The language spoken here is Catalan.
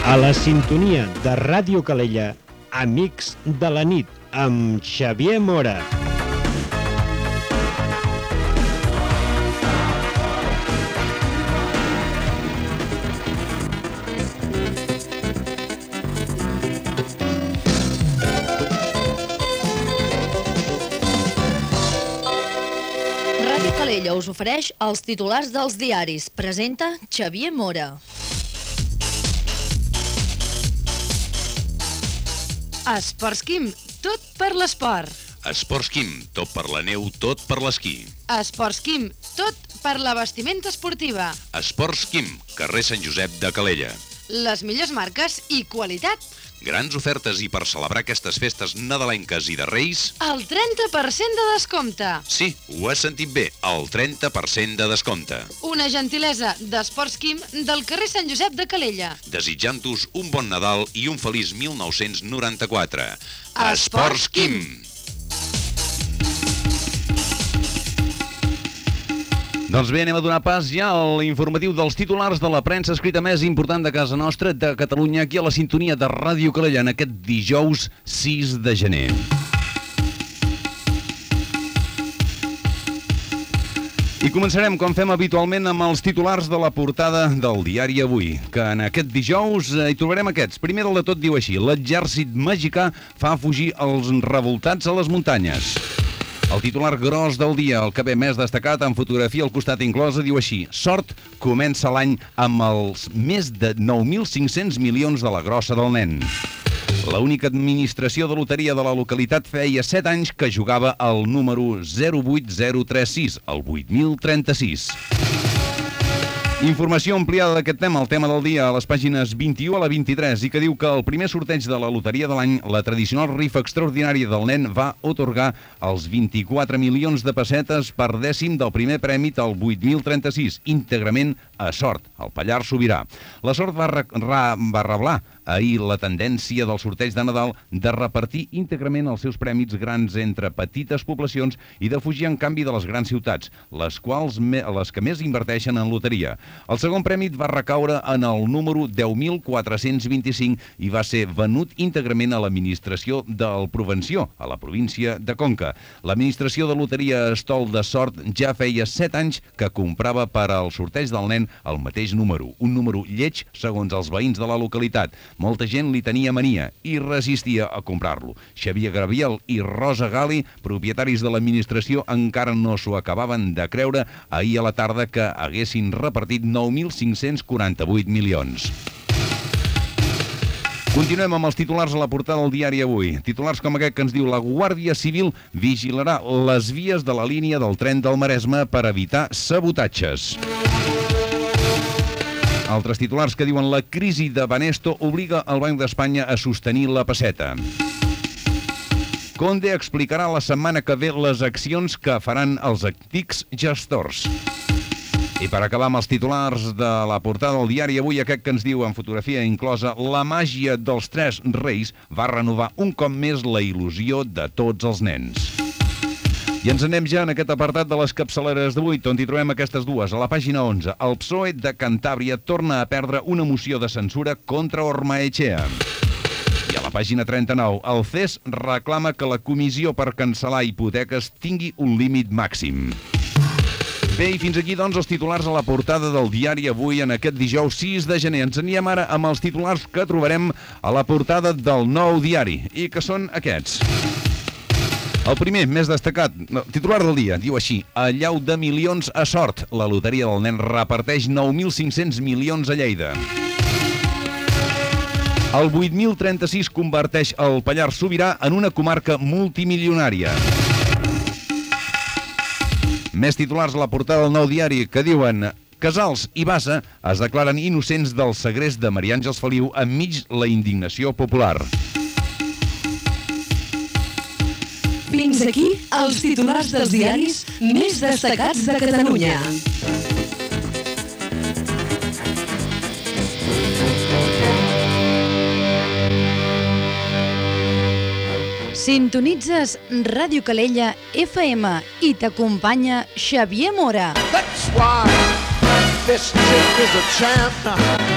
A la sintonia de Ràdio Calella, Amics de la nit, amb Xavier Mora. Ràdio Calella us ofereix els titulars dels diaris. Presenta Xavier Mora. Esports Quim, tot per l'esport. Esports Quim, tot per la neu, tot per l'esquí. Esports Quim, tot per la vestimenta esportiva. Esports Quim, carrer Sant Josep de Calella. Les millors marques i qualitat. Grans ofertes i per celebrar aquestes festes nadalenques i de Reis... El 30% de descompte. Sí, ho has sentit bé, el 30% de descompte. Una gentilesa d'Esports Quim del carrer Sant Josep de Calella. Desitjant-vos un bon Nadal i un feliç 1994. Esports Quim. Doncs bé, anem a donar pas ja a l'informatiu dels titulars de la premsa escrita més important de casa nostra, de Catalunya, aquí a la sintonia de Ràdio Calella, en aquest dijous 6 de gener. I començarem, com fem habitualment, amb els titulars de la portada del diari Avui, que en aquest dijous hi trobarem aquests. Primer de tot diu així: l'exèrcit mexicà fa fugir els revoltats a les muntanyes. El titular gros del dia, el que ve més destacat, en fotografia al costat inclosa, diu així: Sort comença l'any amb els més de 9.500 milions de la grossa del nen. La única administració de loteria de la localitat feia 7 anys que jugava el número 08036, el 8036. Informació ampliada d'aquest tema, el tema del dia, a les pàgines 21 a la 23, i que diu que el primer sorteig de la loteria de l'any, la tradicional rifa extraordinària del nen, va atorgar els 24 milions de pessetes per dècim del primer premi del 8.036, íntegrament a Sort, al Pallars Sobirà. La Sort va reblar ahir la tendència del sorteig de Nadal de repartir íntegrament els seus prèmits grans entre petites poblacions i de fugir en canvi de les grans ciutats, les que més inverteixen en loteria. El segon premi va recaure en el número 10.425 i va ser venut íntegrament a l'administració del Provenció, a la província de Conca. L'administració de loteria Estol de Sort ja feia 7 anys que comprava per al sorteig del nen el mateix número, un número lleig segons els veïns de la localitat. Molta gent li tenia mania i resistia a comprar-lo. Xavier Gabriel i Rosa Gali, propietaris de l'administració, encara no s'ho acabaven de creure ahir a la tarda que haguessin repartit 9.548 milions. Continuem amb els titulars a la portada del diari Avui. Titulars com aquest que ens diu: la Guàrdia Civil vigilarà les vies de la línia del tren del Maresme per evitar sabotatges. Altres titulars que diuen: la crisi de Banesto obliga el Banc d'Espanya a sostenir la pesseta. Conde explicarà la setmana que ve les accions que faran els antics gestors. I per acabar amb els titulars de la portada del diari Avui, aquest que ens diu, en fotografia inclosa: la màgia dels tres reis va renovar un cop més la il·lusió de tots els nens. I ens anem ja en aquest apartat de les capçaleres d'avui, on hi trobem aquestes dues. A la pàgina 11, el PSOE de Cantàbria torna a perdre una moció de censura contra Ormaechea. I a la pàgina 39, el CES reclama que la comissió per cancel·lar hipoteques tingui un límit màxim. Bé, i fins aquí, doncs, els titulars a la portada del diari Avui en aquest dijous 6 de gener. Ens anirem ara amb els titulars que trobarem a la portada del Nou Diari, i que són aquests. El primer, més destacat, titular del dia, diu així: allau de milions a Sort. La loteria del nen reparteix 9.500 milions a Lleida. El 8.036 converteix el Pallars Sobirà en una comarca multimilionària. Més titulars a la portada del Nou Diari que diuen: Casals i Bassa es declaren innocents del segrest de Maria Àngels Feliu enmig la indignació popular. Fins aquí els titulars dels diaris més destacats de Catalunya. Sintonitzes Ràdio Calella FM i t'acompanya Xavier Mora. That's why this chick is a champ.